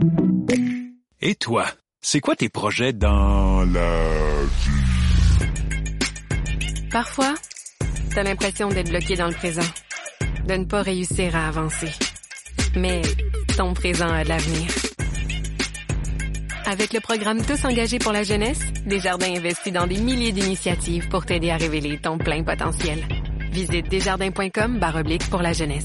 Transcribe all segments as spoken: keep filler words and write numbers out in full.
Et toi, c'est quoi tes projets dans la vie? Parfois, t'as l'impression d'être bloqué dans le présent, de ne pas réussir à avancer. Mais ton présent a de l'avenir. Avec le programme Tous engagés pour la jeunesse, Desjardins investit dans des milliers d'initiatives pour t'aider à révéler ton plein potentiel. Visite desjardins.com barre oblique pour la jeunesse.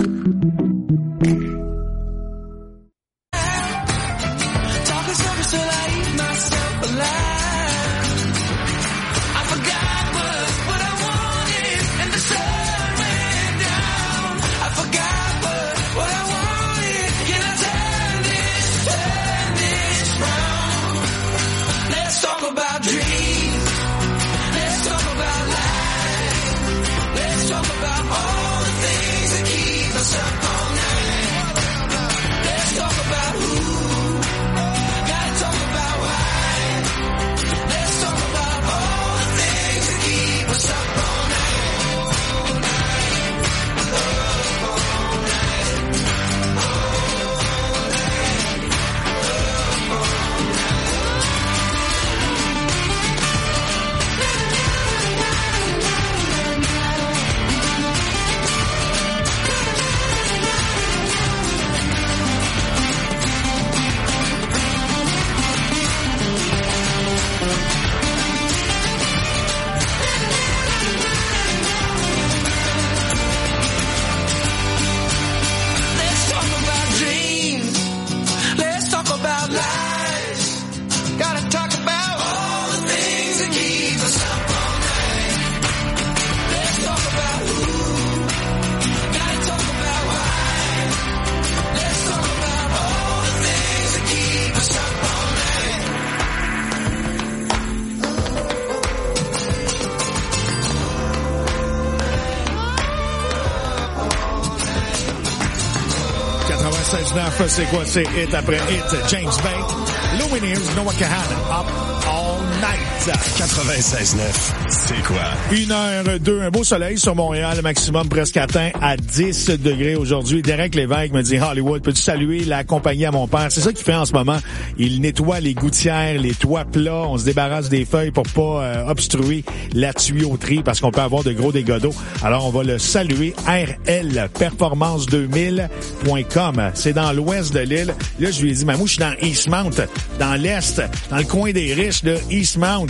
C'est quoi? C'est Hit après Hit. James Bay, Lumineers, Noah Kahan, Up All Night. quatre-vingt-seize neuf, c'est quoi? Une heure deux, un beau soleil sur Montréal, maximum presque atteint à dix degrés aujourd'hui. Derek Lévesque me dit, Hollywood, peux-tu saluer la compagnie à mon père? C'est ça qu'il fait en ce moment. Il nettoie les gouttières, les toits plats. On se débarrasse des feuilles pour pas euh, obstruer la tuyauterie parce qu'on peut avoir de gros dégâts d'eau. Alors, on va le saluer. R L Performance deux mille point com. C'est dans l'ouest de l'île. Là, je lui ai dit, mais moi, je suis dans Eastmount, dans l'est, dans le coin des riches de Eastmount.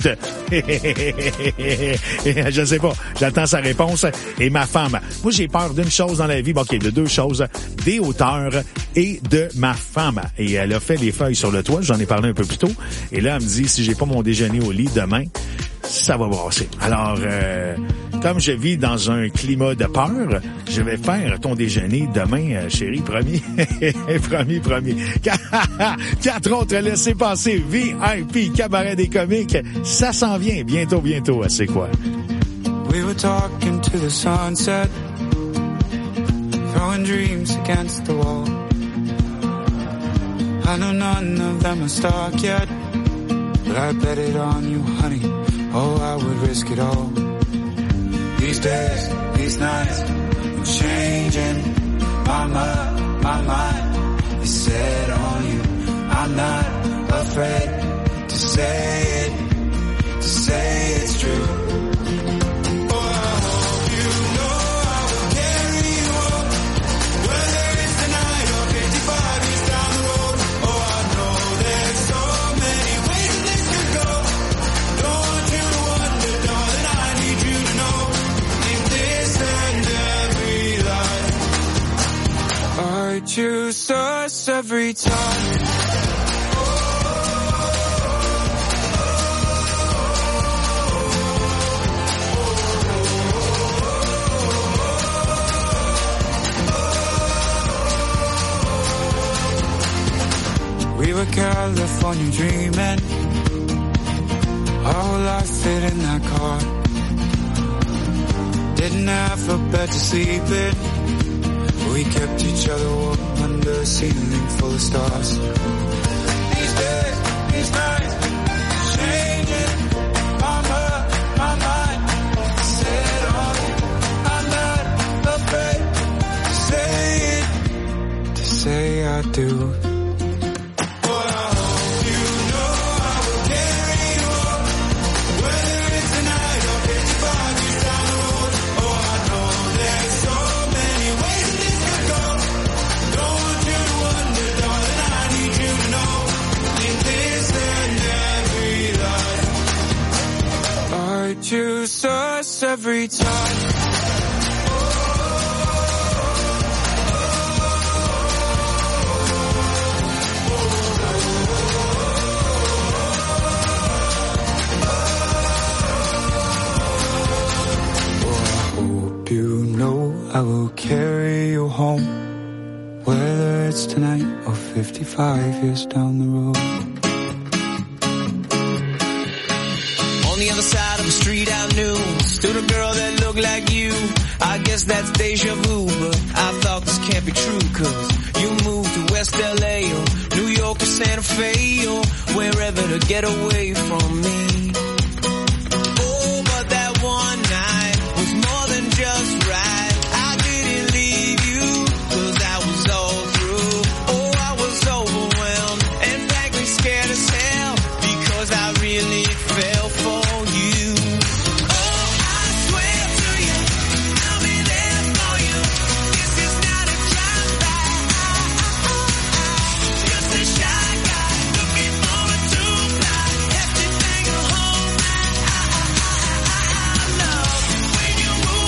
Je sais pas. J'attends sa réponse. Et ma femme. Moi, j'ai peur d'une chose dans la vie. Bon, OK, de deux choses. Des hauteurs et de ma femme. Et elle a fait les feuilles sur le toit. J'en ai parlé un peu plus tôt. Et là, elle me dit, si j'ai pas mon déjeuner au lit demain, ça va brasser. Alors, euh, comme je vis dans un climat de peur, je vais faire ton déjeuner demain, euh, chérie, promis. promis, promis. Quatre autres laissez passer. V I P, cabaret des comiques. Ça s'en vient bientôt, bientôt. C'est quoi? We were talking to the sunset, throwing dreams against the wall. I know none of them are stuck yet, but I bet it on you, honey. Oh, I would risk it all. These days, these nights, I'm changing my mind, my mind is set on you. I'm not afraid to say it, to say it's true. I choose us every time. We were California dreaming, our whole life fit in that car. Didn't have a bed to sleep in, we kept each other warm under a ceiling full of stars. These days, these nights, changing my mind, my mind. Set on you, I'm not afraid to say it, to say I do. every time. You know I will carry you home, whether it's tonight or fifty-five years down the road. On the other side of the street I knew stood a girl that looked like you. I guess that's deja vu, but I thought this can't be true, cause you moved to West L A or New York or Santa Fe or wherever to get away from me. Just right, I didn't leave you, cause I was all through. Oh, I was overwhelmed and frankly scared as hell, because I really fell for you. Oh, I swear to you, I'll be there for you. This is not a drive-by, just a shy guy looking for a two-ply, have to take her home. I love when you move.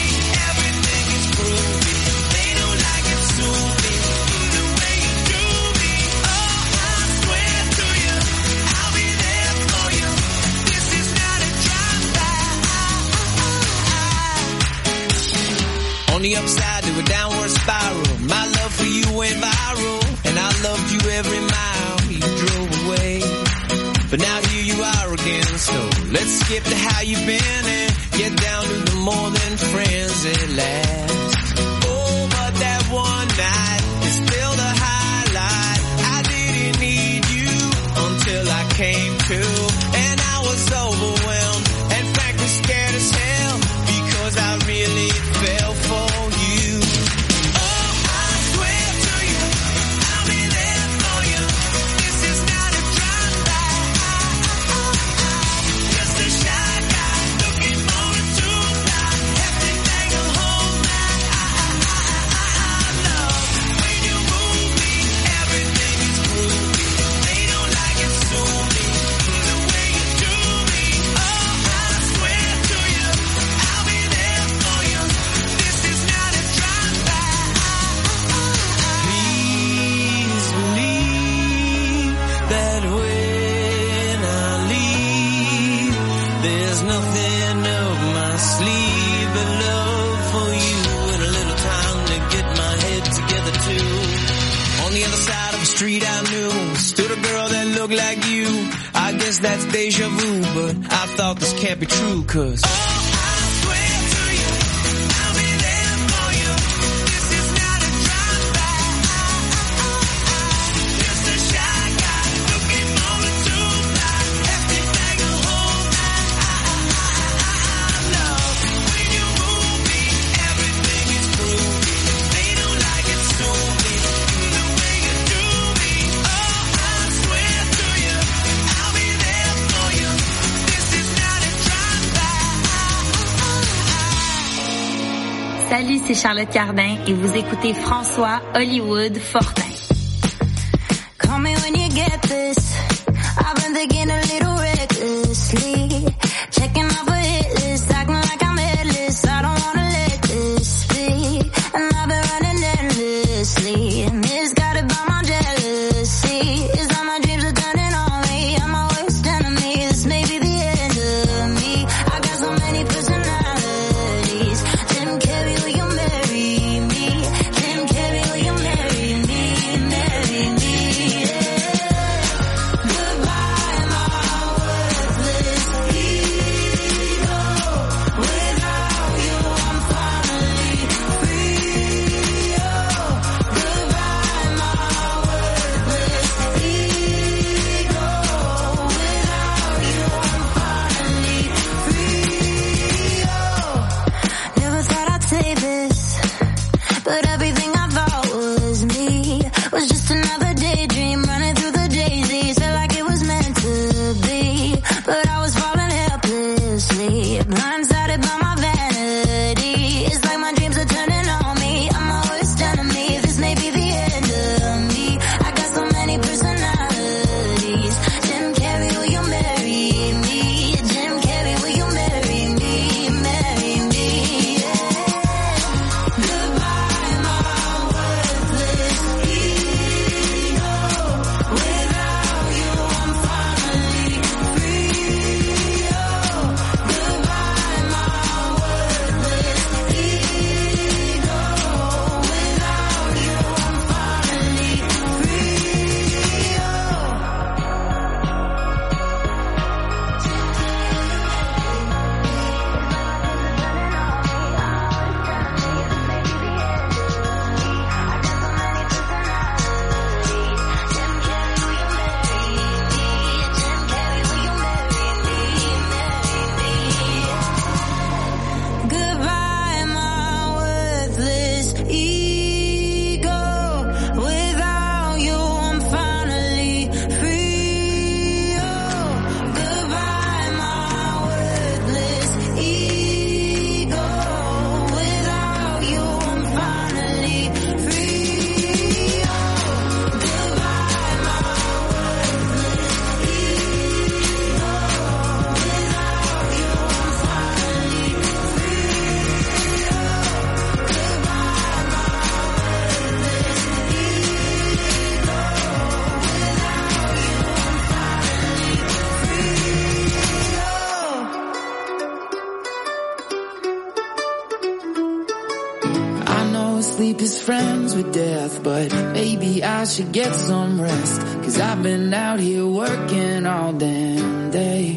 On the upside to a downward spiral, my love for you went viral, and I loved you every mile you drove away. But now here you are again, so let's skip to how you've been and get down to the more than friends at last. Oh, but that one night is still the highlight. I didn't need you until I came to, and I was overwhelmed and frankly scared as hell, because I really fell for you. Oh, I swear to you, I'll be there for you. This is not a drive-by, just a shy guy looking for a two-ply, have to take her home. I love when you move me, everything is groovy. They don't like it, sue me, the way you do me. Oh, I swear to you, I'll be there for you. This is not a drive-by. Please believe that when I leave, there's nothing up my sleeve but love for you and a little time to get my head together too. On the other side of the street I knew stood a girl that looked like you. I guess that's deja vu, but I thought this can't be true, cause oh, I swear to you, I'll be there for you. This is not a drive-by, just a shy guy looking for a two-ply, have to take her home. I love when you move me, everything is groovy. They don't like it, sue me, the way you do me. Oh, I swear to you, I'll be there for you. This is not a drive-by. Salut, c'est Charlotte Cardin et vous écoutez François Hollywood Fortin. Call me when you get this. I've been thinking a little recklessly, checking off a hit list, acting like I'm headless. I don't wanna let this be, and I've been running endlessly, and it's got it by my jealousy. It's like my dreams are turning on me. I'm my worst enemy. This may be the end of me. I got so many personalities. Jim Carrey, will you marry me? Jim Carrey, will you marry me? sleep is friends with death, but maybe I should get some rest, 'cause I've been out here working all damn day.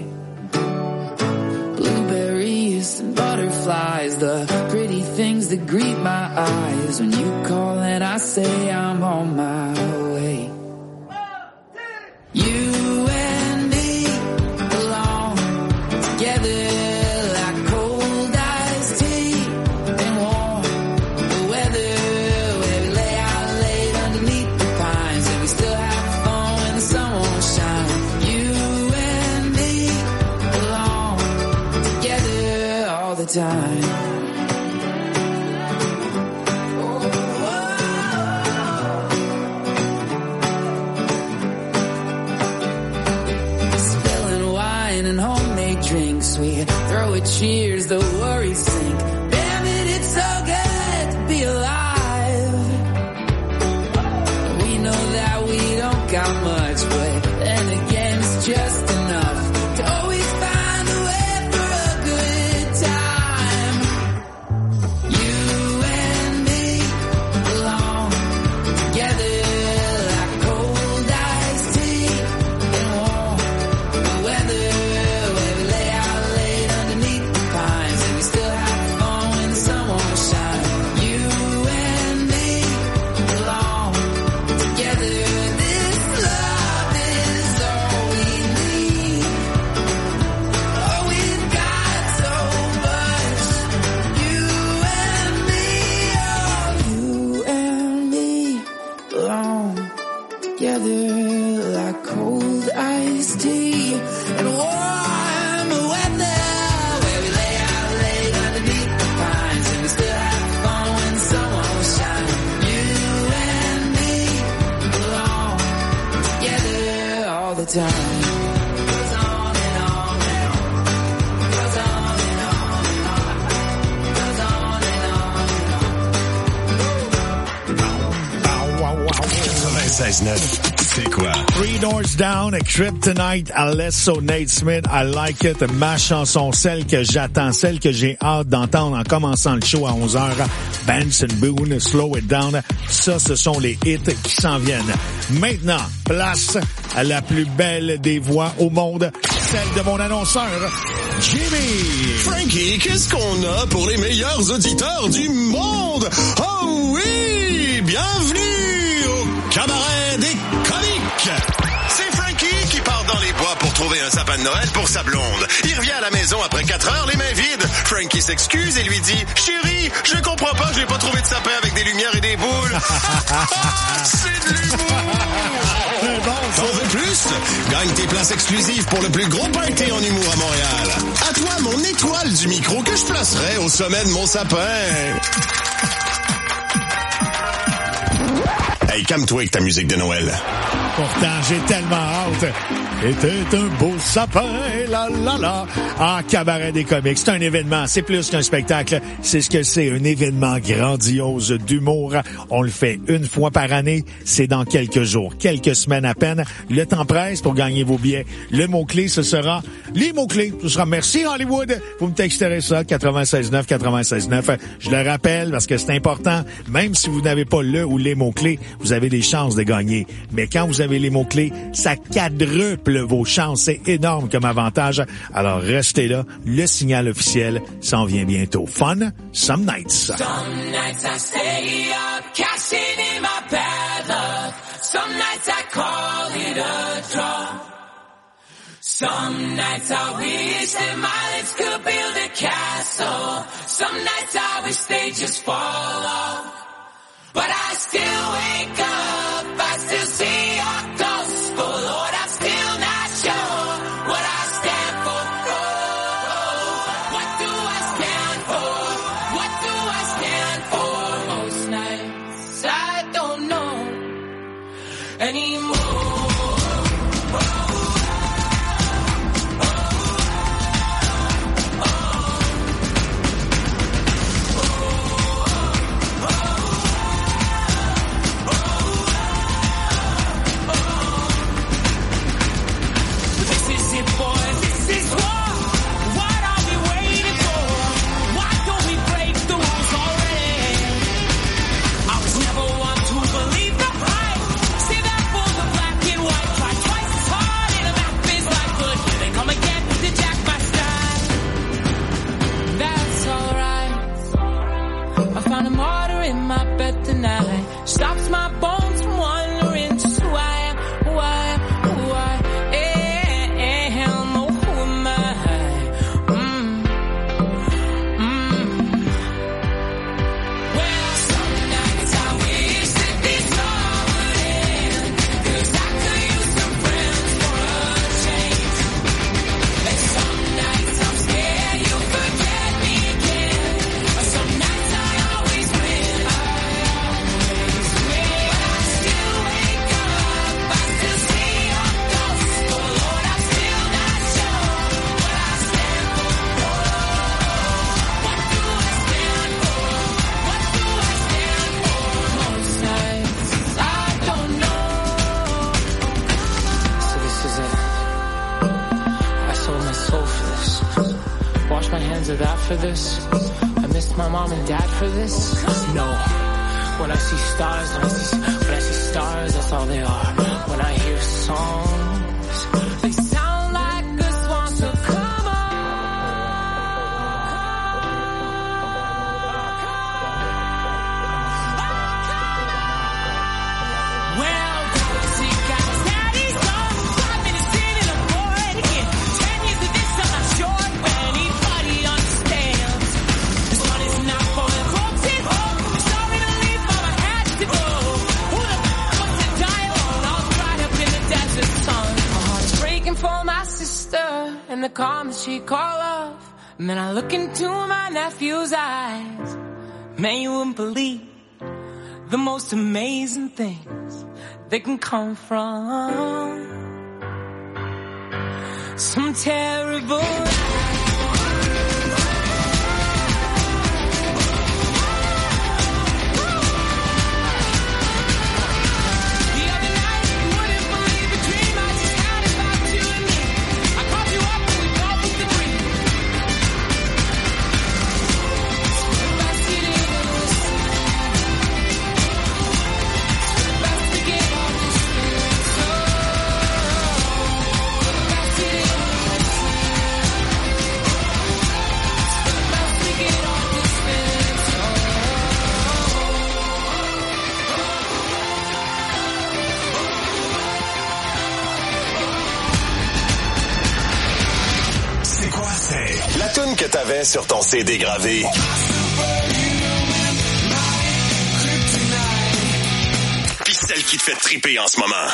Blueberries and butterflies, the pretty things that greet my eyes when you call and I say I'm on my way. You and me belong together. Time. Spilling wine and homemade drinks, we throw a cheers, the worries sink. Damn it, it's so good to be alive. We know that we don't got much, but then again it's just enough to always find a way for a good time. You and me belong together like cold iced tea and warm weather, where we lay out late underneath the pines and we still have fun when the sun won't shine. You and me belong together. This love is all we need. Oh, we've got so much. You and me, oh, you and me belong together like cold iced tea and warm weather, where we lay out late underneath the pines and we still have fun when the sun won't shine. You and me belong together all the time. Goes on and on and on. Goes on and on and on. Goes on and on and on. quatre-vingt-seize neuf, c'est quoi? Three Doors Down, Kryptonite, Alesso, Nate Smith, I Like It, ma chanson, celle que j'attends, celle que j'ai hâte d'entendre en commençant le show à onze heures, Benson Boone, Slow It Down, ça ce sont les hits qui s'en viennent. Maintenant, place à la plus belle des voix au monde, celle de mon annonceur, Jimmy! Frankie, qu'est-ce qu'on a pour les meilleurs auditeurs du monde? Oh oui! Bienvenue au cabaret des comiques! C'est Frankie qui part dans les bois pour trouver un sapin de Noël pour sa blonde. Il revient à la maison après quatre heures, les mains vides. Frankie s'excuse et lui dit « Chérie, je comprends pas, j'ai pas trouvé de sapin avec des lumières et des boules. » Ah, c'est de l'humour! T'en veux plus? Gagne tes places exclusives pour le plus gros party en humour à Montréal. À toi, mon étoile du micro que je placerai au sommet de mon sapin. Hey, calme-toi avec ta musique de Noël. Pourtant, j'ai tellement hâte. Était un beau sapin, la la la. Ah, cabaret des comiques, c'est un événement, c'est plus qu'un spectacle, c'est ce que c'est, un événement grandiose d'humour. On le fait une fois par année, c'est dans quelques jours, quelques semaines à peine. Le temps presse pour gagner vos billets. Le mot-clé, ce sera, les mots-clés, ce sera merci Hollywood. Vous me texterez ça, quatre-vingt-seize neuf, quatre-vingt-seize neuf. Je le rappelle parce que c'est important, même si vous n'avez pas le ou les mots-clés, vous avez des chances de gagner. Mais quand vous avez les mots-clés, ça quadruple vos chances. C'est énorme comme avantage. Alors, restez là. Le signal officiel s'en vient bientôt. Fun, some nights. Some nights I stay up, cashing in my bad luck. Some nights I call it a draw. Some nights I wish that my lips could build a castle. Some nights I wish they just fall off. But I still wake up, I still see your gospel. Lord, I'm still not sure what I stand for. Oh, what do I stand for? What do I stand for? Most nights I don't know anymore. friends are that for this? I missed my mom and dad for this? No. When I see stars, when I see, when I see stars, that's all they are. When I hear songs, they sound like a swan, so come on. Well, she got daddy's on, five minutes in and I'm bored again. Ten years of this, I'm not sure if anybody understands. This one is not for the folks at home. Sorry to leave, but I had to go. Who the f*** wants to die alone, all dried up in the desert sun? My heart is breaking for my sister and the calm that she call love. And then I look into my nephew's eyes. Man, you wouldn't believe the most amazing things that can come from some terrible La toune que t'avais sur ton C D gravé. Pis celle qui te fait triper en ce moment.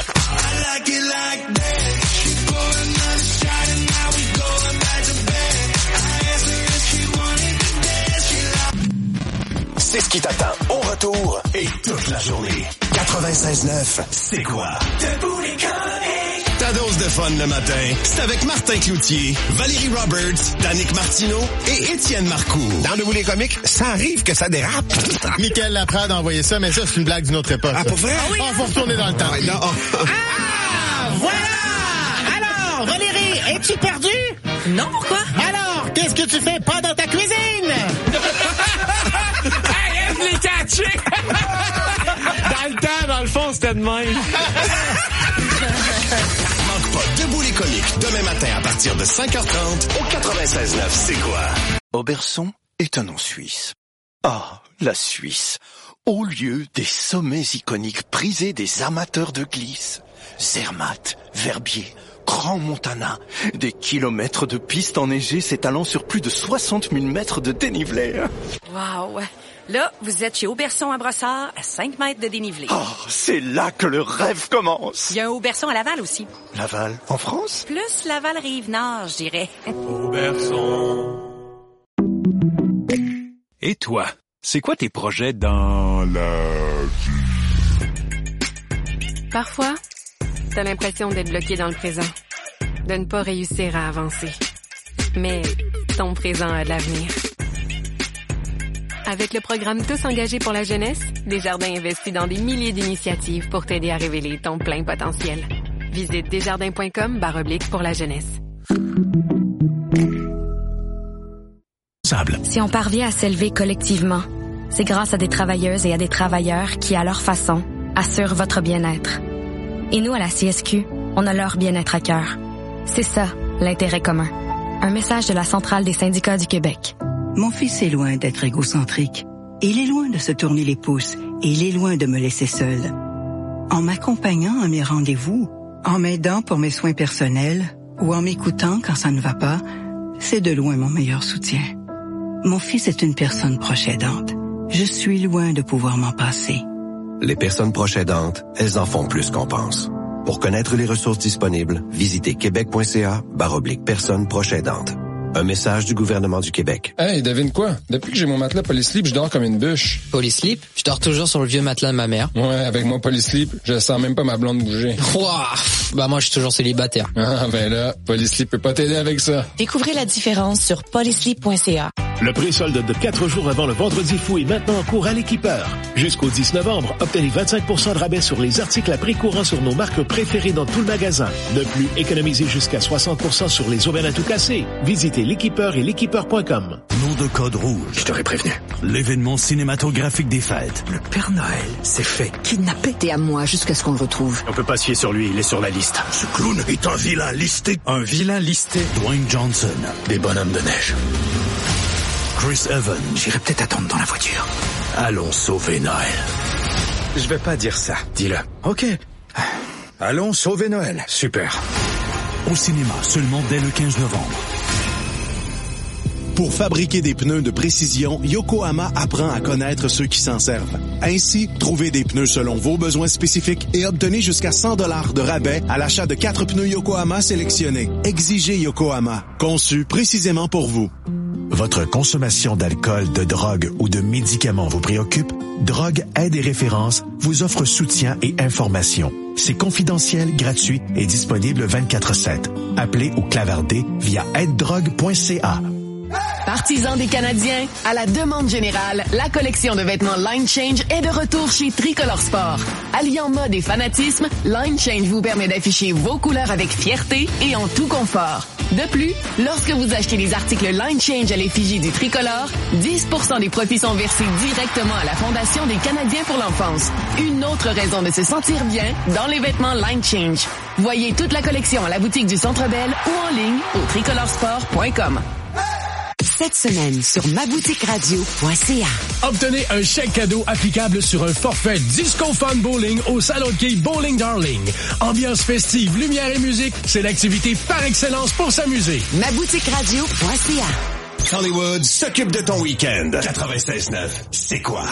C'est ce qui t'attend au retour et toute la journée. quatre-vingt-seize neuf, c'est quoi? Debout les comiques. Ta dose de fun le matin, c'est avec Martin Cloutier, Valérie Roberts, Danick Martineau et Étienne Marcoux. Dans Debout les comiques, ça arrive que ça dérape. Michael Laprade a envoyé ça, mais ça, c'est une blague d'une autre époque. Ah, pour vrai? Ah oui, ah, faut retourner dans le temps. Ah, non, oh. Ah, voilà! Alors, Valérie, es-tu perdue? Non, pourquoi? Alors, qu'est-ce que tu fais pas dans ta cuisine? Hey, elle les catché! Dans le temps, dans le fond, c'était de même. Manque pas Debout les comiques demain matin à partir de cinq heures trente au quatre-vingt-seize neuf, c'est quoi? Auberson est un nom suisse. Ah, la Suisse. Au lieu des sommets iconiques prisés des amateurs de glisse. Zermatt, Verbier, Grand Montana, des kilomètres de pistes enneigées s'étalant sur plus de soixante mille mètres de dénivelé. Wow! Là, vous êtes chez Auberson à Brossard, à cinq mètres de dénivelé. Oh, c'est là que le rêve commence. Il y a un Auberson à Laval aussi. Laval, en France? Plus Laval-Rive-Nord, je dirais. Auberson. Et toi, c'est quoi tes projets dans la vie? Parfois, t'as l'impression d'être bloqué dans le présent, de ne pas réussir à avancer. Mais ton présent a de l'avenir. Avec le programme Tous engagés pour la jeunesse, Desjardins investit dans des milliers d'initiatives pour t'aider à révéler ton plein potentiel. Visite desjardins.com barre oblique pour la jeunesse. Si on parvient à s'élever collectivement, c'est grâce à des travailleuses et à des travailleurs qui, à leur façon, assurent votre bien-être. Et nous, à la C S Q, on a leur bien-être à cœur. C'est ça, l'intérêt commun. Un message de la Centrale des syndicats du Québec. Mon fils est loin d'être égocentrique. Il est loin de se tourner les pouces et il est loin de me laisser seule. En m'accompagnant à mes rendez-vous, en m'aidant pour mes soins personnels ou en m'écoutant quand ça ne va pas, c'est de loin mon meilleur soutien. Mon fils est une personne proche aidante. Je suis loin de pouvoir m'en passer. Les personnes proches aidantes, elles en font plus qu'on pense. Pour connaître les ressources disponibles, visitez québec.ca barre oblique personnes proches aidantes. Un message du gouvernement du Québec. Hey, devine quoi? Depuis que j'ai mon matelas Polysleep, je dors comme une bûche. Polysleep? Je dors toujours sur le vieux matelas de ma mère. Ouais, avec mon Polysleep, je sens même pas ma blonde bouger. Wouah! Bah moi, je suis toujours célibataire. Ah, ben là, Polysleep peut pas t'aider avec ça. Découvrez la différence sur polysleep point c a. Le pré-solde de quatre jours avant le Vendredi fou est maintenant en cours à l'Équipeur. Jusqu'au dix novembre, obtenez vingt-cinq pour cent de rabais sur les articles à prix courant sur nos marques préférées dans tout le magasin. De plus, économisez jusqu'à soixante pour cent sur les aubaines à tout casser. Visitez l'Équipeur et l'équipeur point com. Nom de code rouge. Je t'aurais prévenu. L'événement cinématographique des fêtes. Le Père Noël s'est fait kidnapper. T'es à moi jusqu'à ce qu'on le retrouve. On peut pas se fier sur lui, il est sur la liste. Ce clown est un vilain listé. Un vilain listé. Dwayne Johnson. Des bonhommes de neige. Chris Evans. J'irai peut-être attendre dans la voiture. Allons sauver Noël. Je vais pas dire ça. Dis-le. OK. Allons sauver Noël. Super. Au cinéma, seulement dès le quinze novembre. Pour fabriquer des pneus de précision, Yokohama apprend à connaître ceux qui s'en servent. Ainsi, trouvez des pneus selon vos besoins spécifiques et obtenez jusqu'à cent dollars de rabais à l'achat de quatre pneus Yokohama sélectionnés. Exigez Yokohama, conçu précisément pour vous. Votre consommation d'alcool, de drogue ou de médicaments vous préoccupe? Drogue Aide et Référence vous offre soutien et information. C'est confidentiel, gratuit et disponible vingt-quatre sept. Appelez ou clavardez via aide drogue point c a. Partisans des Canadiens, à la demande générale, la collection de vêtements Line Change est de retour chez Tricolor Sport. Alliant mode et fanatisme, Line Change vous permet d'afficher vos couleurs avec fierté et en tout confort. De plus, lorsque vous achetez des articles Line Change à l'effigie du Tricolore, dix pour cent des profits sont versés directement à la Fondation des Canadiens pour l'enfance. Une autre raison de se sentir bien dans les vêtements Line Change. Voyez toute la collection à la boutique du Centre Bell ou en ligne au tricolor sport point com. Cette semaine sur ma boutique radio point c a. Obtenez un chèque cadeau applicable sur un forfait Disco Fun Bowling au Salon de quai Bowling Darling. Ambiance festive, lumière et musique, c'est l'activité par excellence pour s'amuser. ma boutique radio point c a. Hollywood s'occupe de ton week-end. quatre-vingt-seize neuf, c'est quoi?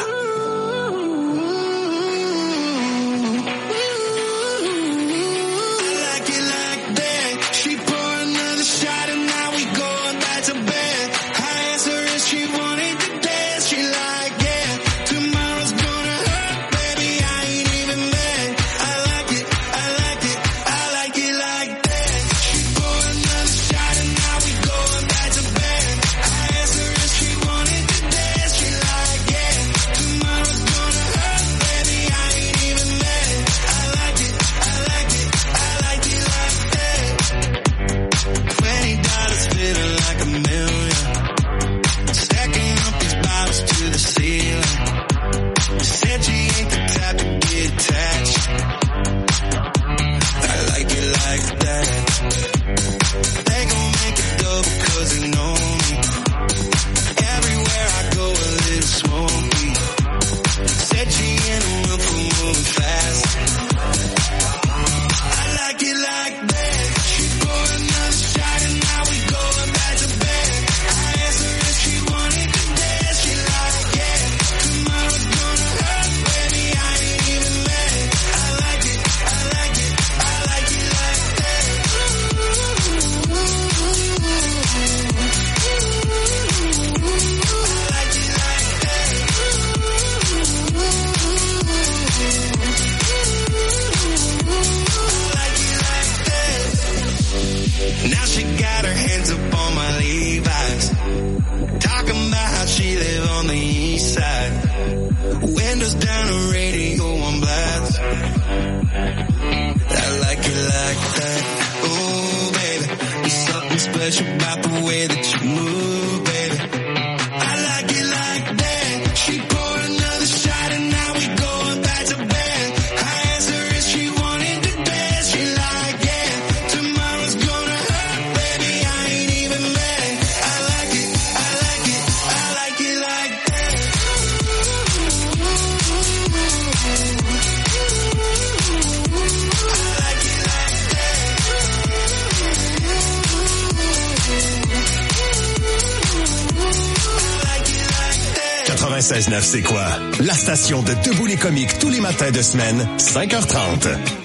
quatre-vingt-seize neuf, c'est quoi? La station de Debout les comiques tous les matins de semaine, cinq heures trente.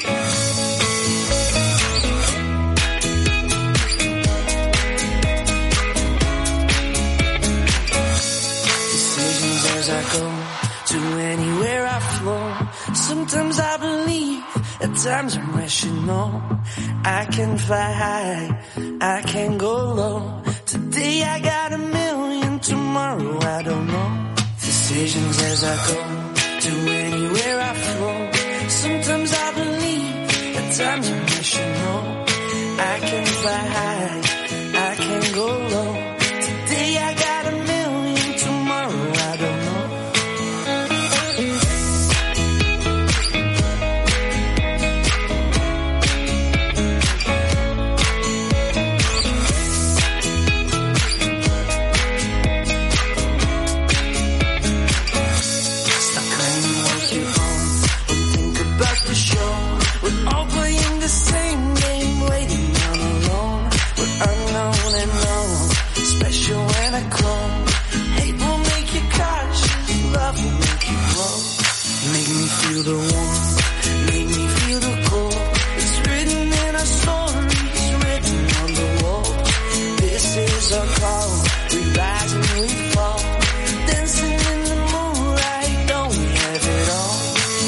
Decisions as I go to anywhere I flow. Sometimes I believe, at times I'm rational. I can fly high, I can go low. Today I got a million tomorrow, I don't know. Decisions as I go, to anywhere I flow. Sometimes I believe, at times I wish you know. I can fly high, I can go low. Today I got a million, tomorrow I don't know. Feel the warmth, make me feel the cold. It's written in our stories, written on the wall. This is our call, we rise and we fall. Dancing in the moonlight, don't we have it all?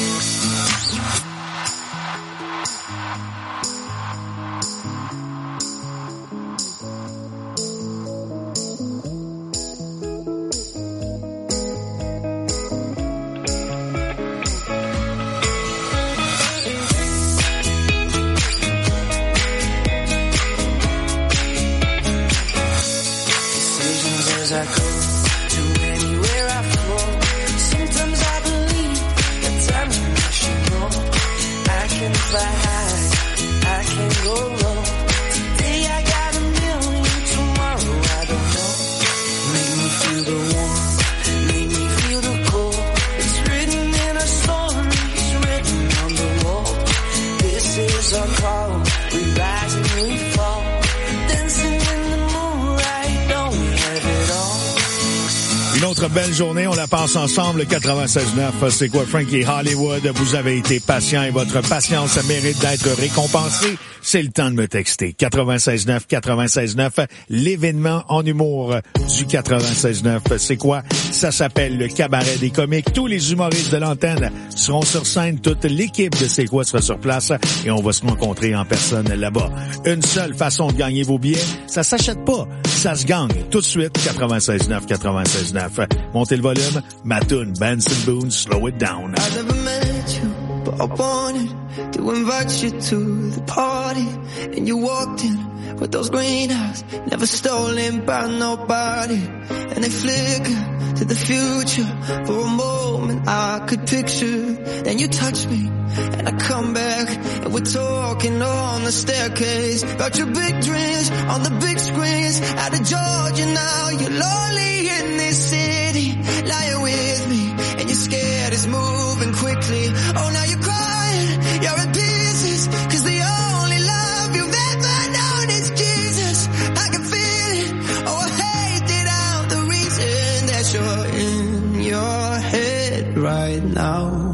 As I go to anywhere I flow. Sometimes I believe, at times I wish you know. I can fly high, I can go low. Today I got a million, tomorrow I don't know. Make me feel the warmth, make me feel the cold. It's written in our stories, written on the wall. This is our call, we rise and we fall. Dancing in the moonlight, don't we have it all? Une autre belle journée, on la passe ensemble, le quatre-vingt-seize neuf. C'est quoi, Frankie Hollywood? Vous avez été patient et votre patience mérite d'être récompensée. C'est le temps de me texter. quatre-vingt-seize neuf, quatre-vingt-seize neuf, l'événement en humour du quatre-vingt-seize neuf. C'est quoi? Ça s'appelle le Cabaret des comiques. Tous les humoristes de l'antenne seront sur scène. Toute l'équipe de C'est quoi sera sur place et on va se rencontrer en personne là-bas. Une seule façon de gagner vos billets, ça s'achète pas, ça se gagne. Tout de suite, quatre-vingt-seize neuf, quatre-vingt-seize neuf. Montez le volume, ma tune, Benson Boone, Slow It Down. I never met you, but I wanted to invite you to the party. And you walked in with those green eyes, never stolen by nobody. And they flicker to the future. For a moment I could picture. Then you touch me, and I come back, and we're talking on the staircase about your big dreams on the big screens. Out of Georgia now, you're lonely in this city, lying with me, and you're scared it's moving quickly. Oh, now you're crying, you're in pieces, cause the only love you've ever known is Jesus. I can feel it, oh, I hate it out, the reason that you're in your head right now,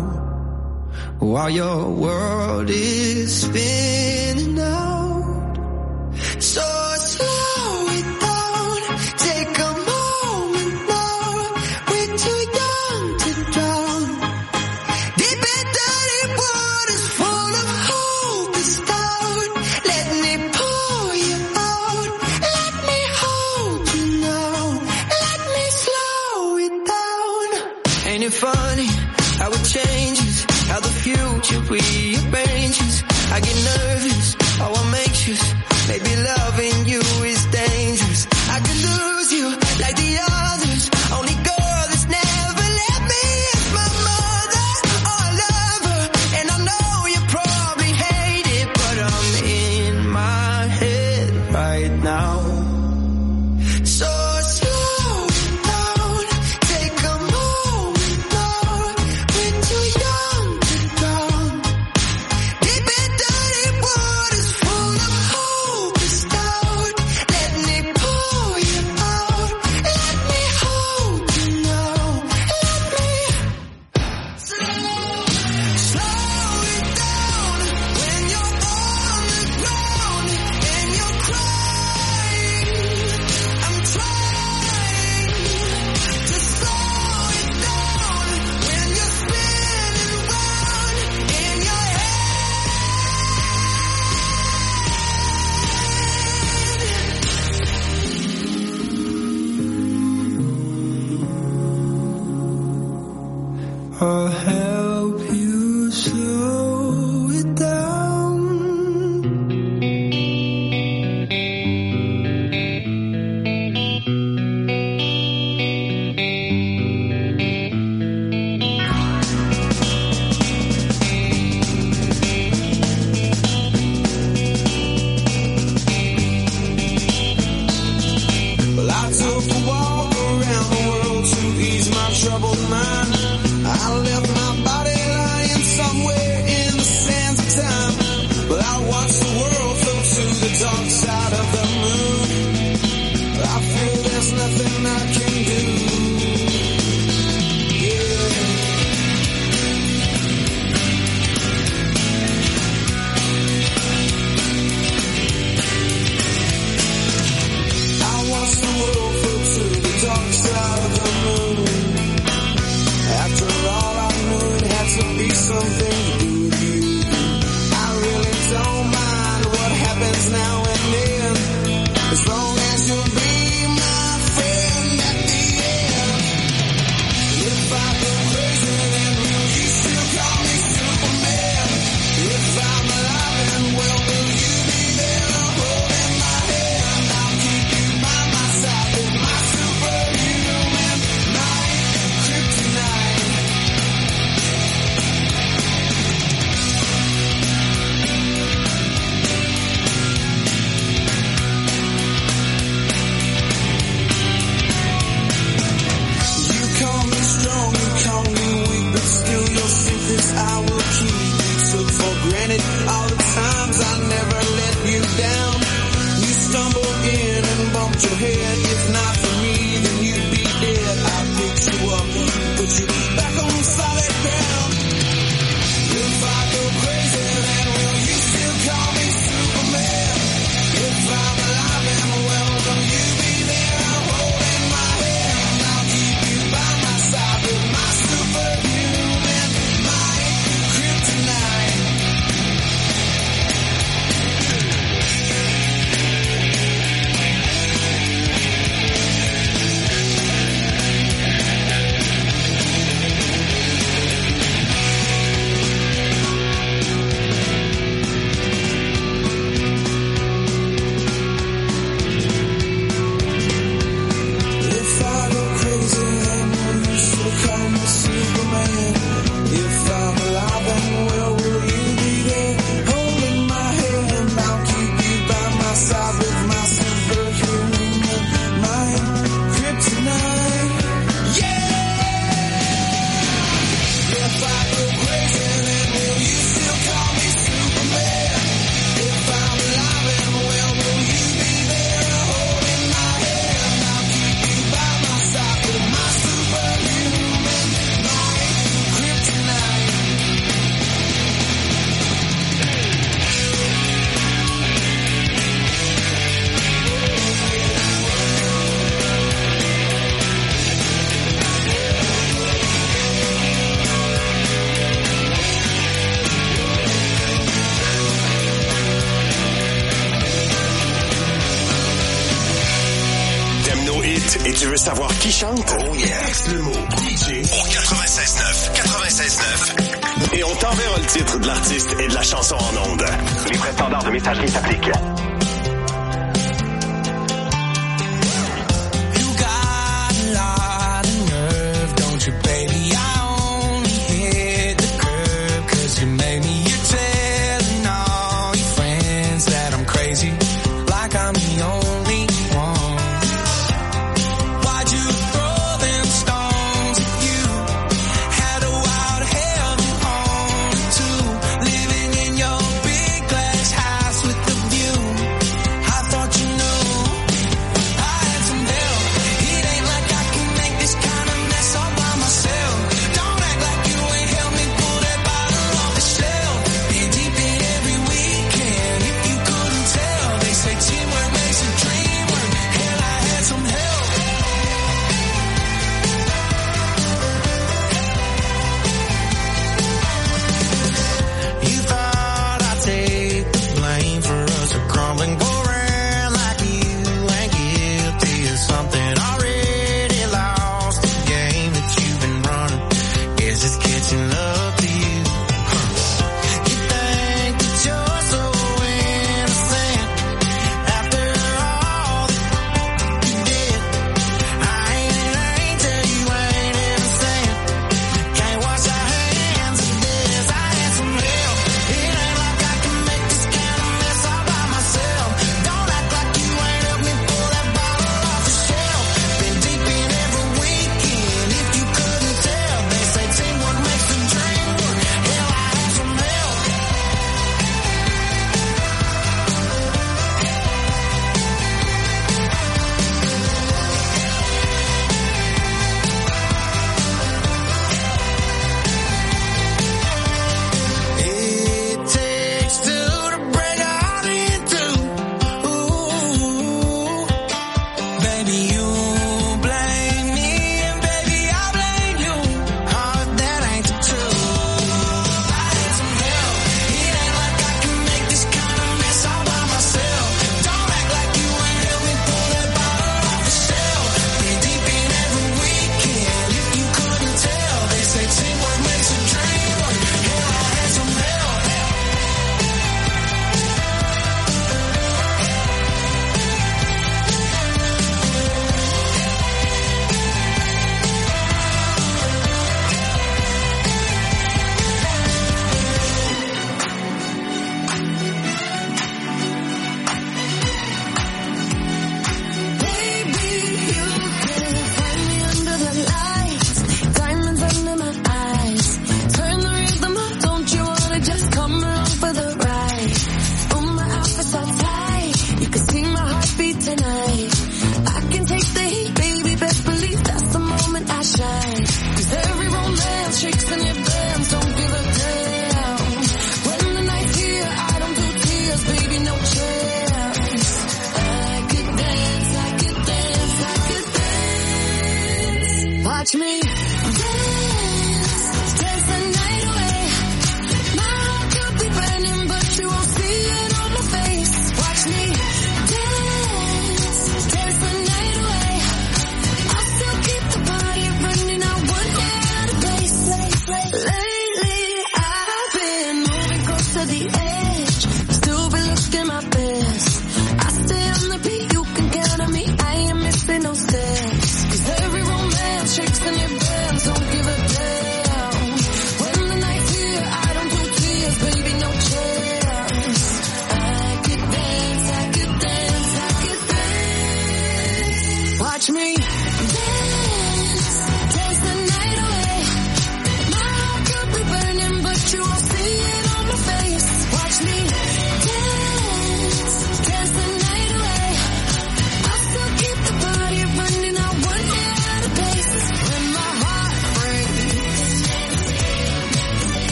while your world is spinning out. So slow it down, take a moment now. We're too young to drown. Deep in dirty waters full of hope is down. Let me pull you out. Let me hold you now. Let me slow it down. Ain't it funny how it changes? How the future rearranges. I get nervous, oh I'm anxious. Maybe loving you is dangerous. I could lose you like the others. Only girl that's never let me is my mother. Oh, I love her, and I know you probably hate it, but I'm in my head right now. So slow it down, take a moment now. We're too young to drown. Deep in dirty waters full of hope is down. Let me pull you out. Let me hold you now. Let me slow it down when you're on the ground and you're crying. I'll help you slow it down. Well, I took a walk around the world to ease my troubled mind. I left my body lying somewhere in the sands of time. But I watched the world float to the dark side of the moon. I feel there's nothing I can do. Yeah. I watched the world float to the dark side of the moon. After all, I knew it had to be something to do with you. I really don't mind what happens now and then, as long as you'll be my friend at the end. If I go crazy, then will you still call me Superman? If I'm alive and well, will you be there holding my hand? I'll keep you by my side with my superhuman might, kryptonite. You call me strong, you call me weak, but still your secrets I will keep. You took for granted all the times I never let you down. You stumbled in and bumped your head. If not for me, then you'd be dead. I picked you up, put you back on solid ground. If I go crazy, then will you still call me Superman? If I'm alive and well, will you be there holding my hand? I'll keep you by my side with my superhuman might, kryptonite. If I go crazy, then will you still call me Superman? If I'm alive and well, will you be there holding my hand? I'll keep you by my side with my superhuman mind, kryptonite. Yeah! If I go crazy, then will you still call me Superman? If I'm alive and well, will you be there holding my hand? I'll keep you by my side with my superhuman might, kryptonite. T'aimes nos hits et tu veux savoir qui chante? Oh yeah! Texte le mot D J au quatre-vingt-seize neuf. quatre-vingt-seize neuf. Et on t'enverra le titre de l'artiste et de la chanson en ondes. Les frais standards de messagerie s'appliquent. You got a lot of nerve, don't you, baby? I only hit the curb 'cause you made me. You're telling all your friends that I'm crazy, like I'm the only one. Why'd you throw them stones at you? Had a wild hell you on too, living in your big glass house with the view.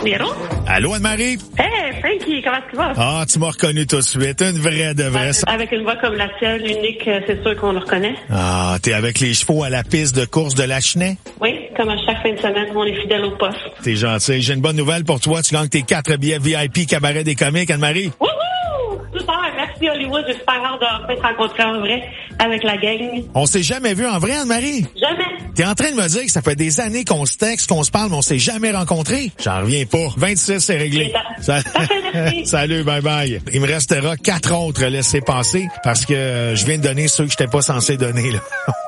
Oui, allô? Allô, Anne-Marie? Hey, Frankie, comment tu vas? Ah, tu m'as reconnu tout de suite. Une vraie de vraie. Avec une voix comme la tienne, unique, c'est sûr qu'on le reconnaît. Ah, t'es avec les chevaux à la piste de course de Lachenay? Oui, comme à chaque fin de semaine, on est fidèle au poste. T'es gentil. J'ai une bonne nouvelle pour toi. Tu gagnes tes quatre billets V I P Cabaret des comiques, Anne-Marie. Wouhou! Super, merci Hollywood. J'ai super hâte de enfin te rencontrer en vrai avec la gang. On s'est jamais vu en vrai, Anne-Marie? Jamais. T'es en train de me dire que ça fait des années qu'on se texte, qu'on se parle, mais on s'est jamais rencontrés? J'en reviens pas. vingt-six, c'est réglé. Ça... Salut, bye bye. Il me restera quatre autres laissés passer parce que je viens de donner ceux que j'étais pas censé donner, là.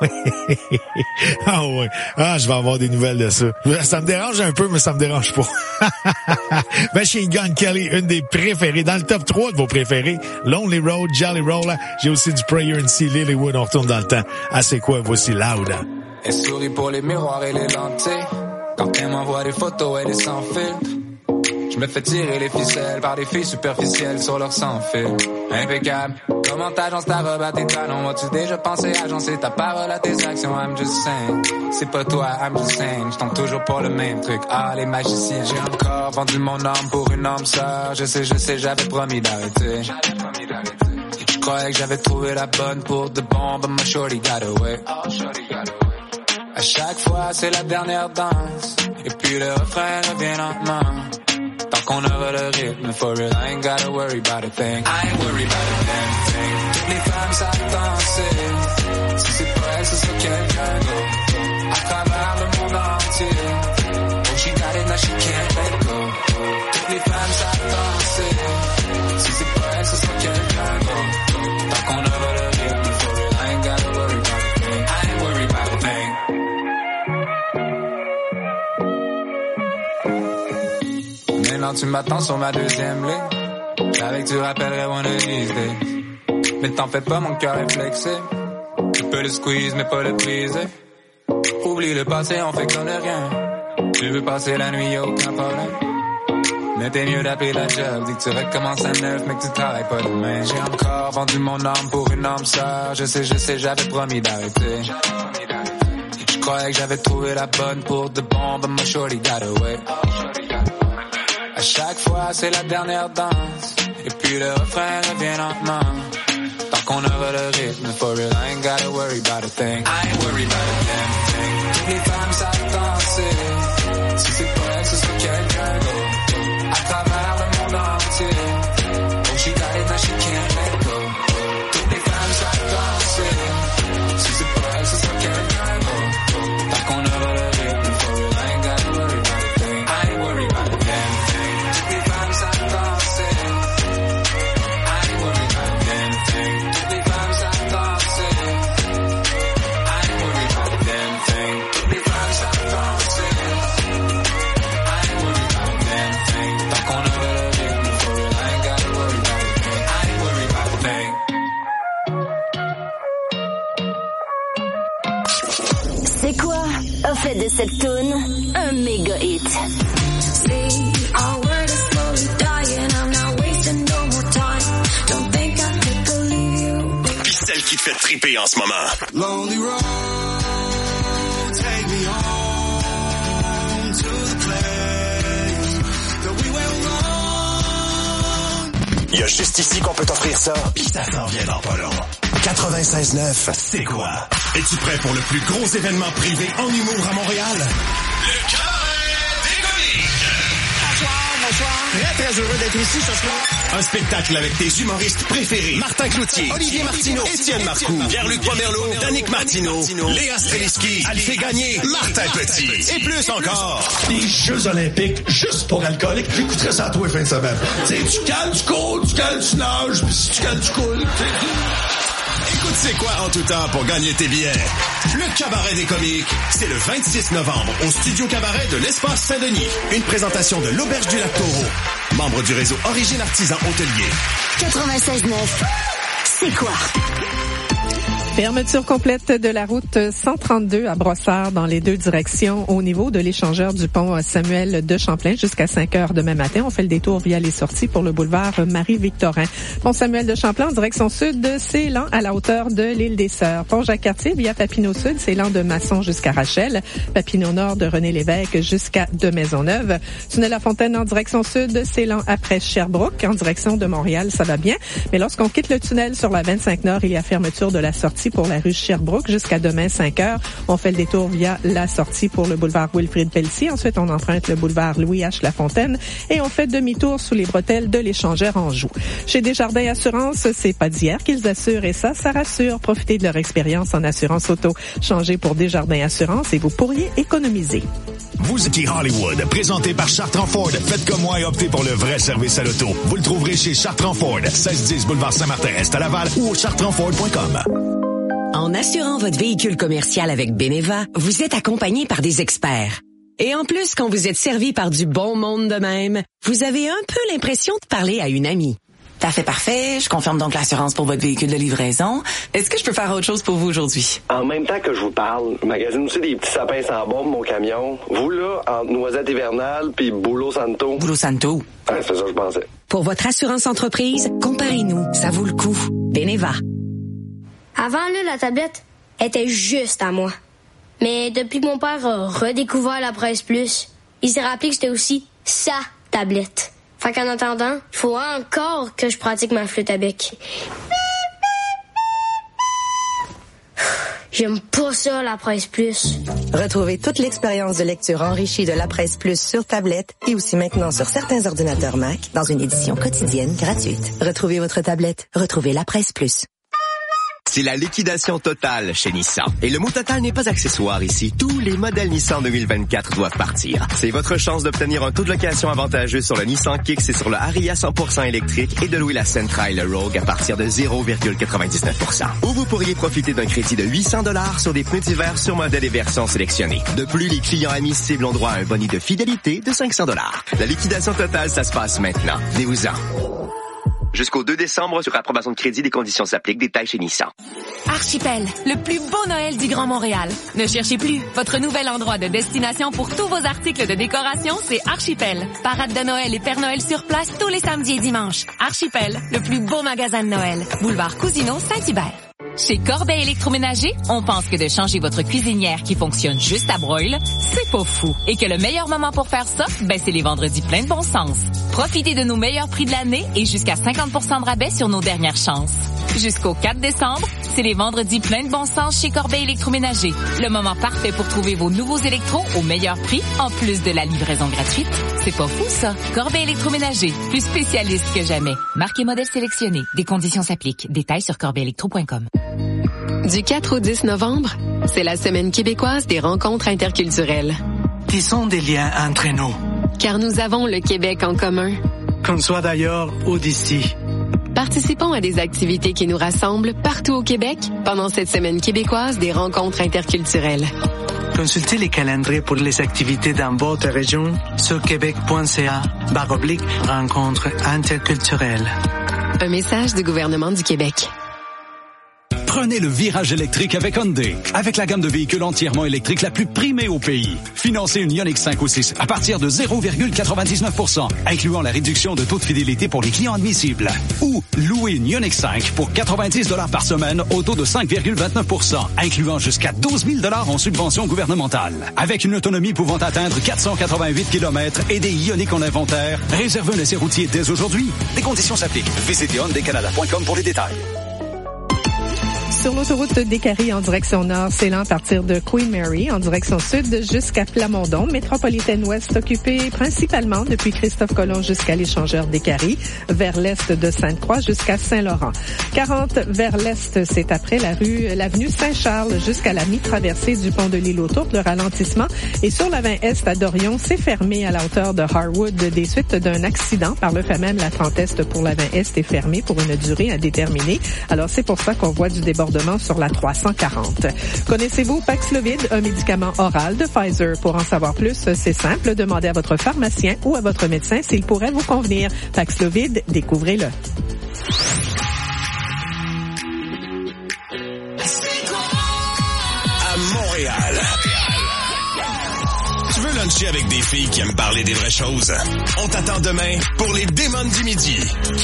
Ah ouais. Ah, je vais avoir des nouvelles de ça. Ça me dérange un peu, mais ça me dérange pas. Machine Gun Kelly, une des préférées, dans le top trois de vos préférés. Lonely Road, Jolly Roll. J'ai aussi du Prayer and See Lilywood. On retourne dans le temps. Ah, c'est quoi? Voici Loud. Elle sourit pour les miroirs et les lentilles. Quand elle m'envoie des photos, elle est sans filtre. Je me fais tirer les ficelles par des filles superficielles sur leur sans-fil. Impeccable. Comment t'agences ta robe à tes talons? As-tu déjà pensé agencer ta parole à tes actions? I'm just saying. C'est pas toi, I'm just saying. Je tombe toujours pour le même truc. Ah, les magiciens. J'ai encore vendu mon âme pour une âme sœur. Je sais, je sais, j'avais promis d'arrêter. J'avais promis d'arrêter. Je croyais que j'avais trouvé la bonne pour de bon, but my shorty got away. Oh, shorty got away. À chaque fois, c'est la dernière danse. Et puis le refrain revient lentement. Tant qu'on aura le rythme, for real, I ain't gotta worry about a thing. I ain't worried about a damn thing. Toutes les femmes savent danser. Si c'est pas elle, ce sera quelqu'un d'autre. À travers le monde entier. Oh, she got it, now she can't let go. Toutes les femmes savent danser. Si c'est pas elle, ce sera quelqu'un d'autre. Tant qu'on aura le rythme, for real, I ain't gotta worry about a thing. I ain't worried about a thing. Maintenant tu m'attends sur ma deuxième ligne. J'avais que tu rappellerais one of these days. Mais t'en fais pas, mon cœur est flexible. Tu peux le squeeze mais pas le briser. Oublie le passé, on fait comme de rien. Tu veux passer la nuit, y'a aucun problème. Mais t'es mieux d'appeler la job. Dis que tu recommences à neuf mais que tu travailles pas demain. J'ai encore vendu mon âme pour une âme sœur. Je sais, je sais, j'avais promis d'arrêter. Je croyais que j'avais trouvé la bonne pour de bon, but my shorty got away. À chaque fois, c'est la dernière danse. Et puis le refrain revient lentement. Tant qu'on aura le rythme, for real, I ain't gotta worry about a thing. I ain't worried about a damn thing. Toutes les femmes savent danser. Si c'est pas elle, ce sera quelqu'un d'autre. À travers le monde entier. Oh, she got it, now she can't let go. Toutes les femmes savent danser. Si c'est pas elle, ce sera quelqu'un d'autre. Tant qu'on aura le rythme, for real, I ain't gotta worry about a thing. I ain't worried about a damn thing. C'est quoi a fait de cette tune un méga hit? Puis celle qui te fait triper en ce moment. Lonely road, take me home to the place that we went wrong. Il y a juste ici qu'on peut t'offrir ça. Puis ça s'en vient dans pas long. quatre-vingt-seize neuf, c'est quoi? Es-tu prêt pour le plus gros événement privé en humour à Montréal? Le Cabaret des comiques! Bonsoir, bonsoir. Très, très heureux d'être ici ce soir. Un spectacle avec tes humoristes préférés. Martin Cloutier, Olivier Martineau, Étienne Marcoux, Pierre-Luc Pomerleau, Danick Martineau, Léa Streliski, Alphée Gagné, Martin Petit et plus encore. Les Jeux olympiques, juste pour alcoolique, j'écouterais ça à toi fin de semaine. Tu sais, tu cales, tu cours, tu cales, tu nages, pis si tu cales, tu coules. Écoute, c'est quoi en tout temps pour gagner tes billets? Le Cabaret des comiques, c'est le vingt-six novembre au Studio Cabaret de l'Espace Saint-Denis. Une présentation de l'Auberge du Lac-Taureau, membre du réseau Origine Artisan Hôtelier. quatre-vingt-seize neuf, c'est quoi? Fermeture complète de la route cent trente-deux à Brossard dans les deux directions au niveau de l'échangeur du pont Samuel de Champlain jusqu'à cinq heures demain matin. On fait le détour via les sorties pour le boulevard Marie-Victorin. Pont Samuel de Champlain en direction sud, c'est lent à la hauteur de l'île des Sœurs. Pont Jacques-Cartier via Papineau Sud, c'est lent de Masson jusqu'à Rachel. Papineau Nord de René-Lévesque jusqu'à de Maisonneuve. Tunnel La Fontaine en direction sud, c'est lent après Sherbrooke. En direction de Montréal, ça va bien. Mais lorsqu'on quitte le tunnel sur la vingt-cinq Nord, il y a fermeture de la sortie pour la rue Sherbrooke jusqu'à demain cinq heures. On fait le détour via la sortie pour le boulevard Wilfrid Pelletier. Ensuite, on emprunte le boulevard Louis H. Lafontaine et on fait demi-tour sous les bretelles de l'échangeur Anjou. Chez Desjardins Assurance, c'est pas d'hier qu'ils assurent et ça, ça rassure. Profitez de leur expérience en assurance auto. Changez pour Desjardins Assurance et vous pourriez économiser. Vous êtes Hollywood, présenté par Chartrand Ford. Faites comme moi et optez pour le vrai service à l'auto. Vous le trouverez chez Chartrand Ford, seize dix boulevard Saint-Martin-Est à Laval ou au chartrand ford point com. En assurant votre véhicule commercial avec Beneva, vous êtes accompagné par des experts. Et en plus, quand vous êtes servi par du bon monde de même, vous avez un peu l'impression de parler à une amie. Parfait, parfait. Je confirme donc l'assurance pour votre véhicule de livraison. Est-ce que je peux faire autre chose pour vous aujourd'hui? En même temps que je vous parle, je magasine aussi des petits sapins sans bombe, mon camion. Vous là, entre Noisette Hivernale puis Boulot Santo. Boulot Santo? Ouais, c'est ça que je pensais. Pour votre assurance entreprise, comparez-nous. Ça vaut le coup. Beneva. Avant, là, la tablette était juste à moi. Mais depuis que mon père a redécouvert la Presse Plus, il s'est rappelé que c'était aussi sa tablette. Fait qu'en attendant, il faut encore que je pratique ma flûte à bec. J'aime pas ça, la Presse Plus. Retrouvez toute l'expérience de lecture enrichie de la Presse Plus sur tablette et aussi maintenant sur certains ordinateurs Mac dans une édition quotidienne gratuite. Retrouvez votre tablette. Retrouvez la Presse Plus. C'est la liquidation totale chez Nissan. Et le mot total n'est pas accessoire ici. Tous les modèles Nissan deux mille vingt-quatre doivent partir. C'est votre chance d'obtenir un taux de location avantageux sur le Nissan Kicks et sur le Ariya cent pour cent électrique et de louer la Sentra et le Rogue à partir de zéro virgule quatre-vingt-dix-neuf pour cent. Ou vous pourriez profiter d'un crédit de huit cents dollars sur des pneus d'hiver sur modèles et versions sélectionnés. De plus, les clients admissibles ont droit à un bonus de fidélité de cinq cents dollars. La liquidation totale, ça se passe maintenant. Venez-vous-en. Jusqu'au deux décembre, sur approbation de crédit, des conditions s'appliquent. Détails chez Nissan. Archipel, le plus beau Noël du Grand Montréal. Ne cherchez plus. Votre nouvel endroit de destination pour tous vos articles de décoration, c'est Archipel. Parade de Noël et Père Noël sur place tous les samedis et dimanches. Archipel, le plus beau magasin de Noël. Boulevard Cousineau, Saint-Hubert. Chez Corbeil Électroménager, on pense que de changer votre cuisinière qui fonctionne juste à broil, c'est pas fou. Et que le meilleur moment pour faire ça, ben c'est les vendredis pleins de bon sens. Profitez de nos meilleurs prix de l'année et jusqu'à cinquante pour cent de rabais sur nos dernières chances. Jusqu'au quatre décembre, c'est les vendredis pleins de bon sens chez Corbeil Électroménager. Le moment parfait pour trouver vos nouveaux électros au meilleur prix, en plus de la livraison gratuite. C'est pas fou, ça. Corbeil Électroménager, plus spécialiste que jamais. Marque et modèle sélectionnés. Des conditions s'appliquent. Détails sur corbeil électro point com. Du quatre au dix novembre, c'est la Semaine québécoise des rencontres interculturelles. Tissons des liens entre nous. Car nous avons le Québec en commun. Qu'on soit d'ailleurs ou d'ici. Participons à des activités qui nous rassemblent partout au Québec pendant cette Semaine québécoise des rencontres interculturelles. Consultez les calendriers pour les activités dans votre région sur québec point c a barre oblique rencontres interculturelles. Un message du gouvernement du Québec. Prenez le virage électrique avec Hyundai. Avec la gamme de véhicules entièrement électriques la plus primée au pays. Financez une Ioniq cinq ou six à partir de zéro virgule quatre-vingt-dix-neuf pour cent, incluant la réduction de taux de fidélité pour les clients admissibles. Ou louez une Ioniq cinq pour quatre-vingt-dix dollars par semaine au taux de cinq virgule vingt-neuf pour cent, incluant jusqu'à douze mille dollars en subvention gouvernementale. Avec une autonomie pouvant atteindre quatre cent quatre-vingt-huit kilomètres et des Ioniq en inventaire, réservez un essai routier dès aujourd'hui. Des conditions s'appliquent. Visitez hyundai canada point com pour les détails. Sur l'autoroute d'Écarie en direction nord, c'est lent à partir de Queen Mary en direction sud jusqu'à Plamondon. Métropolitaine ouest occupée principalement depuis Christophe Colomb jusqu'à l'échangeur d'Écarie. Vers l'est de Sainte-Croix jusqu'à Saint-Laurent. quarante vers l'est, c'est après la rue, l'avenue Saint-Charles jusqu'à la mi-traversée du pont de l'île aux Tourtes. Le ralentissement est sur la vingt est à Dorion. C'est fermé à la hauteur de Harwood des suites d'un accident. Par le fait même, la trente est pour la vingt est est fermée pour une durée indéterminée. Alors c'est pour ça qu'on voit du débordement sur la trois cent quarante. Connaissez-vous Paxlovid, un médicament oral de Pfizer? Pour en savoir plus, c'est simple. Demandez à votre pharmacien ou à votre médecin s'il pourrait vous convenir. Paxlovid, découvrez-le. Montréal. Tu veux luncher avec des filles qui aiment parler des vraies choses? On t'attend demain pour les Démons du Midi.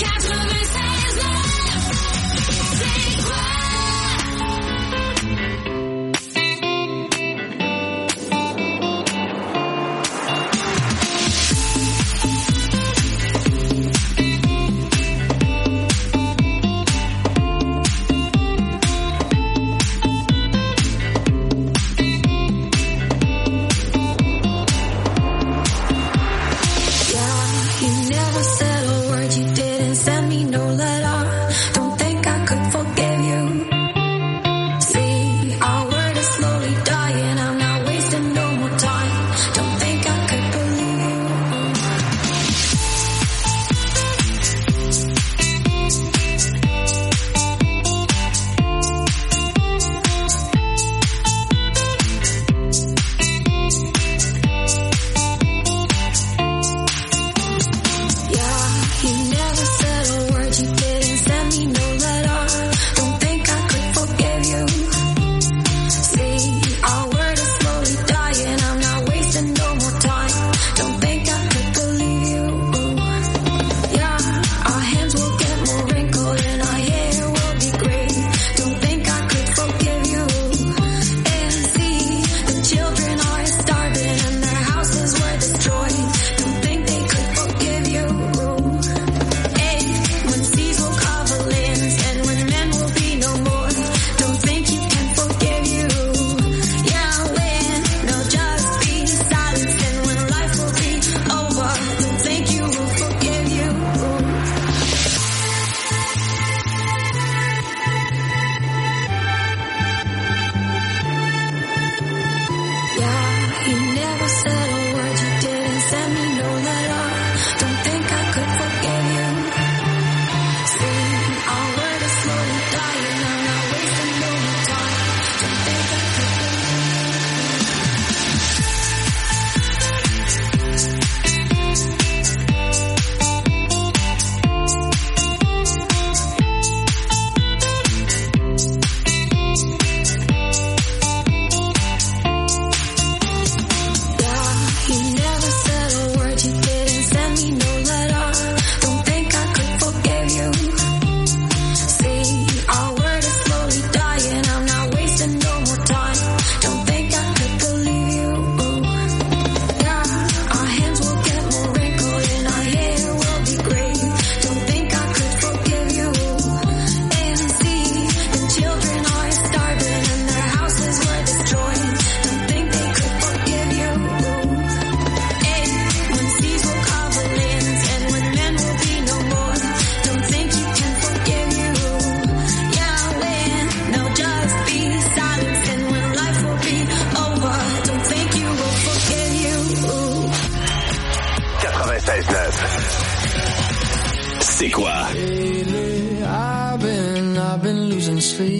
C'est quoi? Lately, I've been, I've been losing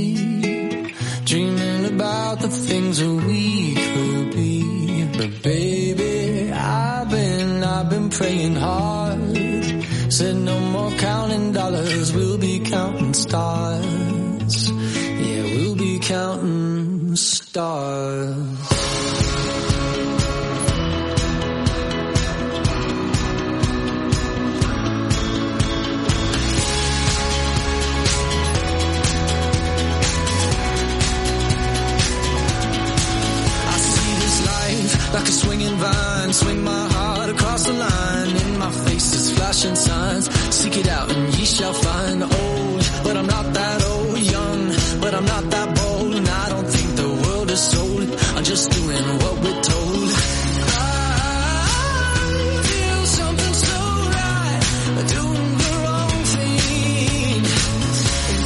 sleep, dreaming about the things that we could be. But baby, I've been, I've been praying hard. Said no more counting dollars, we'll be counting stars. Yeah, we'll be counting stars. Like a swinging vine, swing my heart across the line. In my face is flashing signs. Seek it out and ye shall find. Old, but I'm not that old. Young, but I'm not that bold. And I don't think the world is sold. I'm just doing what we're told. I feel something so right, doing the wrong thing. And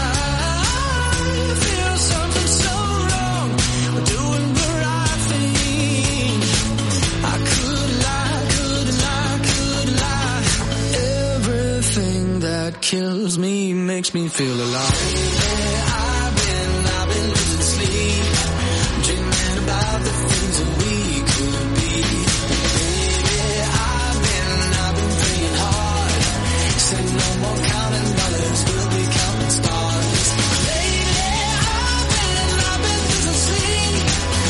I feel something so wrong, doing the right thing. I could lie, could lie, could lie. Everything that kills me makes me feel alive. I've been, I've been losing sleep, dreaming about the things that we could be. Baby, I've been, I've been praying hard. Said no more counting dollars, we'll be counting stars. Lately, I've been, I've been losing sleep,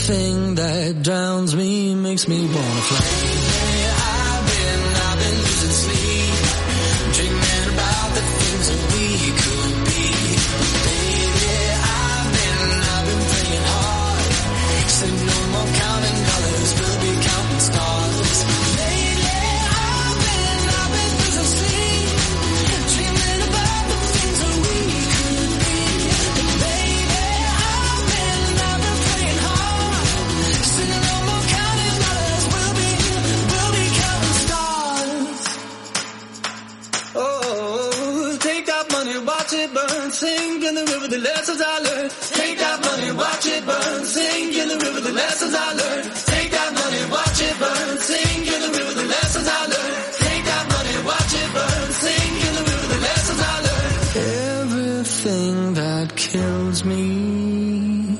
Everything that drowns me makes me wanna fly. I've been, I've been losing sleep, dreaming about the things that we could be. Baby, I've been, I've been praying hard. Say no more counting dollars, we'll be counting stars. Lately, I've been, I've been losing sleep, dreaming about the things that we could be. Baby, I've been, I've been praying hard. Say no more counting dollars, we'll be, we'll be counting stars. Oh, take that money, watch it burn, sing in the river the lessons I learned. Take that money, watch it burn, sing in the river the lessons I learned. Take that money, watch it burn, sing in the river the lessons I learned. Take that money, watch it burn, sing in the river the lessons I learned. Everything that kills me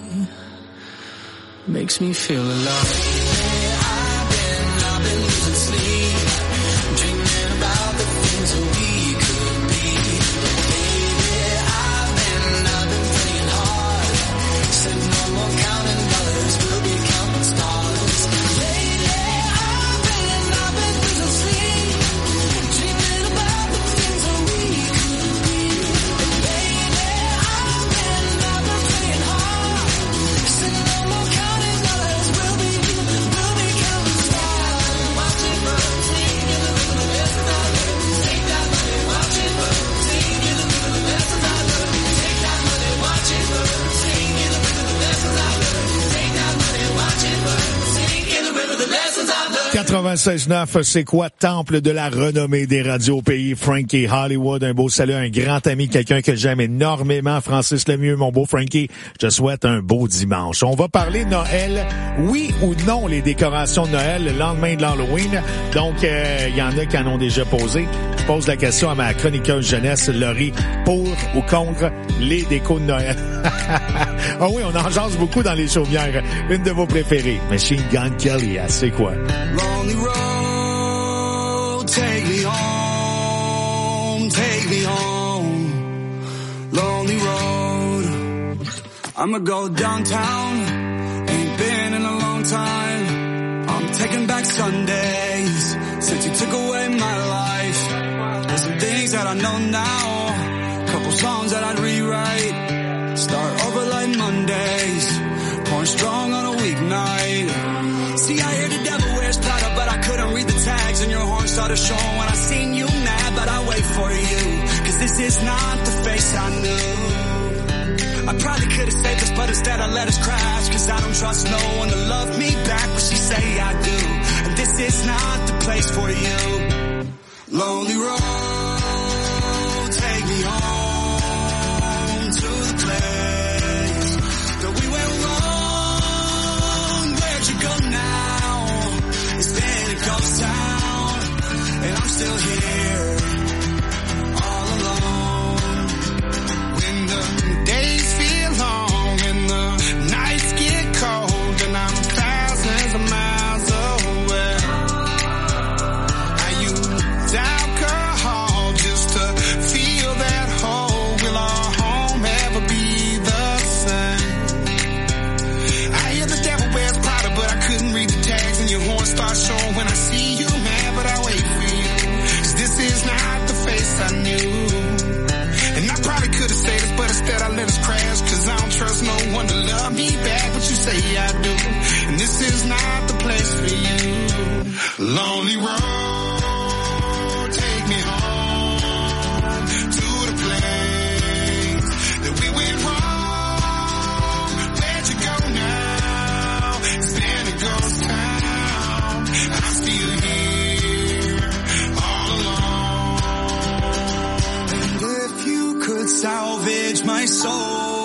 makes me feel alive. I've been, I've been losing sleep, dreaming about the things that we could be. Baby, I've been, I've been praying hard. Said no more counting dollars, we'll be counting stars. Lately, I've been, I've been losing sleep, dreaming about the things that we could be. Baby, I've been, I've been praying hard. Said no more counting dollars, we'll be, we'll be counting stars. Watch it burn, sing in the river the lessons I learned. Take that money, watch it burn, sing in the river the lessons I learned. Take that money, watch it burn, sing in the river the lessons I learned. Take that money, watch it burn, sing in the river the lessons I learned. quatre-vingt-seize neuf, c'est quoi? Temple de la renommée des radios au pays. Frankie Hollywood, un beau salut, un grand ami, quelqu'un que j'aime énormément. Francis Lemieux, mon beau Frankie, je te souhaite un beau dimanche. On va parler de Noël. Oui ou non, les décorations de Noël le lendemain de l'Halloween. Donc, il euh, y en a qui en ont déjà posé. Je pose la question à ma chroniqueuse jeunesse, Laurie, pour ou contre les décos de Noël? Ah oui, on en jase beaucoup dans les chaumières. Une de vos préférées, Machine Gun Kelly, elle sait quoi? Lonely road, take me home, take me home. Lonely road, I'ma go downtown, ain't been in a long time. I'm taking back Sundays, since you took away my life. There's some things that I know now, couple songs that I'd rewrite. Start over like Mondays, pouring strong on a weeknight. See, I hear the devil wears Prada, but I couldn't read the tags, and your horn started showing when I seen you mad, but I wait for you, cause this is not the face I knew. I probably could've saved us, but instead I let us crash, cause I don't trust no one to love me back when she say I do, and this is not the place for you. Lonely road, take me home to the place that we went wrong. Where'd you go now? It's been a ghost town, and I'm still here, all alone. When the days feel long and the nights get cold, and I'm thousands of miles away, I use alcohol just to feel that hole. Will our home ever be the same? I hear the devil wears Prada, but I couldn't read the tags, and your horn starts showing when I see you, man, but I wait for you, cause this is not the face I knew. And I probably could've stayed us, but instead I let us crash, cause I don't trust no one to love me back, but you say I do, and this is not the place for you. Lonely road, take me home to the place that we went wrong. Where'd you go now? It's been a ghost town, I'm still here, all alone. And if you could salvage my soul,